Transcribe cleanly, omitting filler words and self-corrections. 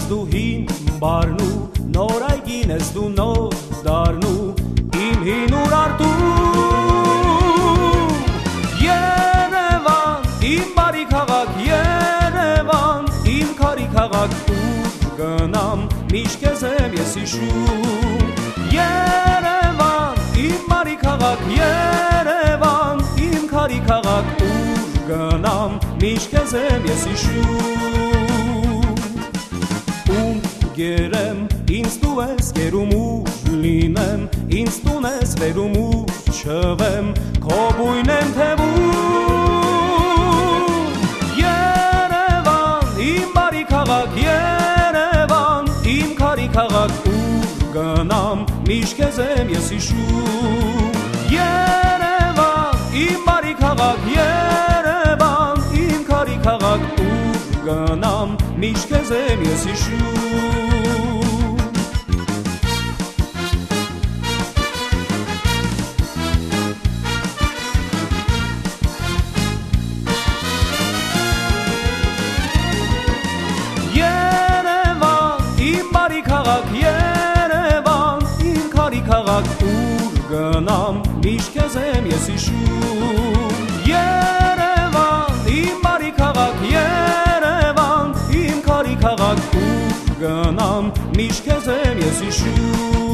դու հին բարնու, նոր այգին ես դու նոր դառնու, իմ հին Ուրարտու։ Երևան, իմ բարի քաղաք, Երևան, իմ քարի քաղաք, ուր գնամ, միշտ քեզ եմ ես հիշում։ Երևան, իմ բարի քաղաք, Երևան, իմ քարի քաղաք, ուր գնամ, միշտ քեզ եմ ես հիշում։ Ում գերեմ, ինձ դու ես գերում ուր լինեմ, ինձ տուն ես վերում ուր չվեմ, քո բույն եմ թևում։ Երևան, իմ բարի քաղաք, Երևան, իմ քարի քաղաք, ուր գնամ, միշտ քեզ եմ ես հիշում։ Երևան, իմ բարի քաղաք, Երևան, իմ քարի քաղաք, ուր գնամ, միշտ քեզ եմ ես հիշում։ Երևան, իմ բարի քաղաք, Երևան, իմ քարի քաղաք, ուր գնամ, միշտ քեզ եմ ես հիշում։ Երևան, իմ բարի քաղաք, Երևան, իմ քարի քաղաք, ուր գնամ, միշտ քեզ եմ ես հիշում։